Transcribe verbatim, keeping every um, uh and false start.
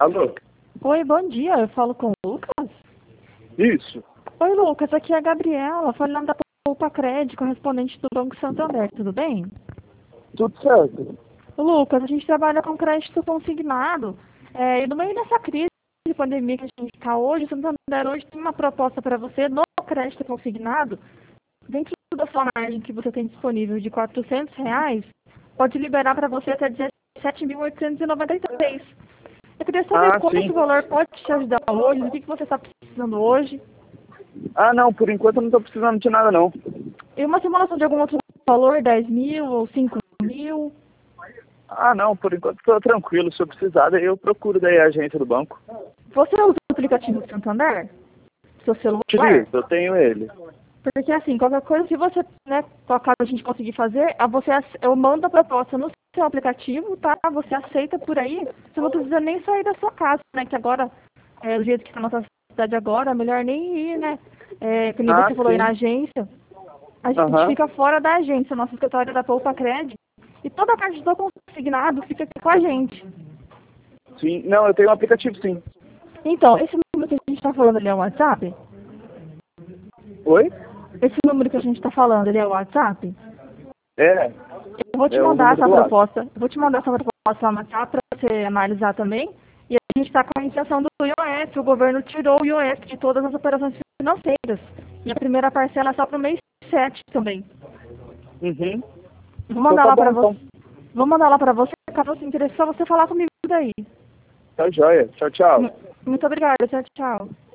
Alô? Oi, bom dia. Eu falo com o Lucas? Isso. Oi, Lucas. Aqui é a Gabriela, falando da Poupa Crédito, correspondente do Banco Santander. Tudo bem? Tudo certo. Lucas, a gente trabalha com crédito consignado. É, e no meio dessa crise de pandemia que a gente está hoje, o Santander hoje tem uma proposta para você no crédito consignado. Dentro da sua margem que você tem disponível de quatrocentos reais, pode liberar para você até dezessete mil oitocentos e noventa e três. Eu queria saber Ah, como sim. esse valor pode te ajudar hoje, o que que você está precisando hoje. Ah, não, por enquanto eu não tô precisando de nada, não. E uma simulação de algum outro valor, dez mil ou cinco mil? Ah, não, por enquanto tô tranquilo. Se eu precisar, daí eu procuro daí a agência do banco. Você usa o aplicativo do Santander? Seu celular? Utilizo, eu tenho ele. Porque assim, qualquer coisa, se você, né, por acaso a gente conseguir fazer, a você, ace- eu mando a proposta no seu aplicativo, tá? Você aceita por aí, você não precisa nem sair da sua casa, né? Que agora, é, do jeito que tá a nossa cidade agora, é melhor nem ir, né? É, que nem Ah, você falou, ir na sim. agência. A gente Aham. fica fora da agência, nosso escritório é da Poupa Crédito, e toda a parte do consignado fica aqui com a gente. Sim. Não, eu tenho um aplicativo, sim. Então, esse número que a gente está falando ali é o WhatsApp? Oi? Esse número que a gente está falando ali é o WhatsApp? É. Eu vou te É o mandar número essa do WhatsApp. proposta. Eu vou te mandar essa proposta no WhatsApp para você analisar também. E a gente está com a iniciação do I O F. O governo tirou o I O F de todas as operações financeiras. E a primeira parcela é só para o mês sete também. Uhum. Vou Então mandar tá lá bom, para você. então. Vou mandar lá para você. Caso você interesse, só você falar comigo daí. Tá joia. Tchau, tchau. Muito obrigada. Tchau, tchau.